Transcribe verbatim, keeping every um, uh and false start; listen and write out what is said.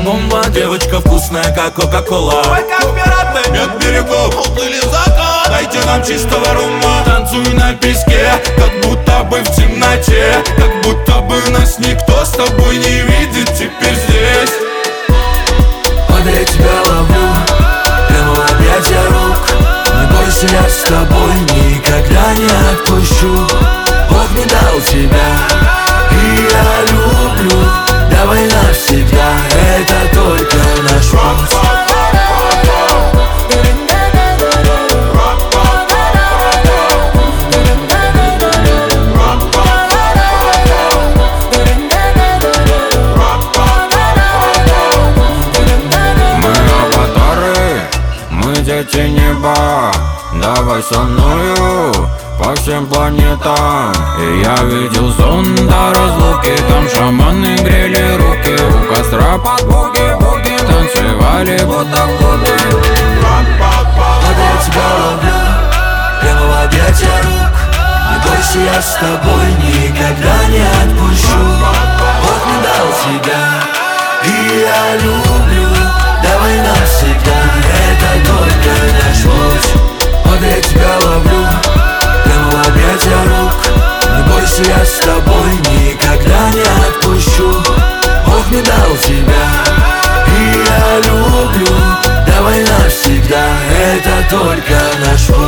бомба, девочка вкусная, как кока-кола. Мы как пираты, нет берегов, уплыли в закат. дайте нам чистого рума. Танцуй на песке, как будто бы в темноте, как будто бы нас никто с тобой не видит теперь здесь. Вот я тебя ловлю, прямо в объятия рук. Не бойся, я с тобой никогда не отпущу. Бог не дал тебя, и я люблю. Давай навсегда, это только наш путь. Дети неба, давай со мною по всем планетам. И я видел сон до разлуки, там шаманы грели руки, у костра под буги-буги танцевали будто в клубе. Вот я тебя ловлю, прямо в объятия рук. Не бойся, я с тобой никогда не отпущу. Бог не дал тебя, и я люблю. Давай навсегда, это только наш путь. Вот я тебя ловлю, прямо в объятия рук. Не бойся, я с тобой никогда не отпущу. Бог не дал тебя, и я люблю. Давай навсегда, это только наш путь.